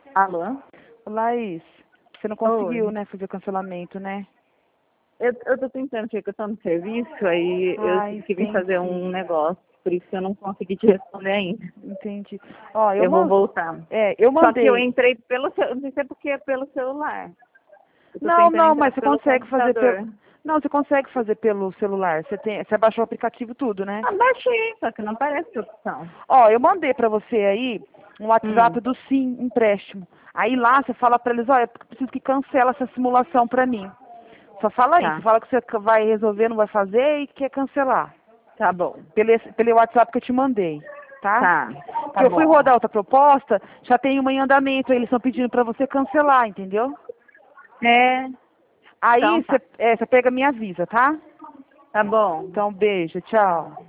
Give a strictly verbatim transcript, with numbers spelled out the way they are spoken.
Alô? Laís, você não conseguiu, Oi. né, fazer o cancelamento, né? Eu, eu tô tentando, porque eu tô no serviço, aí eu Ah, tive que vir fazer entendi. um negócio, por isso que eu não consegui te responder ainda. Entendi. Ó, eu, Eu vou man... voltar. é, eu Só que eu mandei. entrei pelo seu, não sei porque é pelo celular. Eu tô Não, tentando não, entrar mas você pelo consegue fazer pelo. computador. Não, você consegue fazer pelo celular. Você tem, você baixou o aplicativo tudo, né? Ah, baixei, só que não aparece a opção. Ó, eu mandei pra você aí um WhatsApp Hum, do Sim Empréstimo. Aí lá você fala pra eles, olha, eu preciso que cancela essa simulação pra mim. Só fala isso, tá. você fala que você vai resolver, não vai fazer e quer cancelar. Tá bom. Pelo, esse- pelo WhatsApp que eu te mandei, tá? Tá. Porque Tá eu fui bom. rodar outra proposta, já tem uma em andamento, eles estão pedindo pra você cancelar, entendeu? É, Aí então você tá. é, você pega e me avisa, tá? Tá bom. Então, beijo, tchau.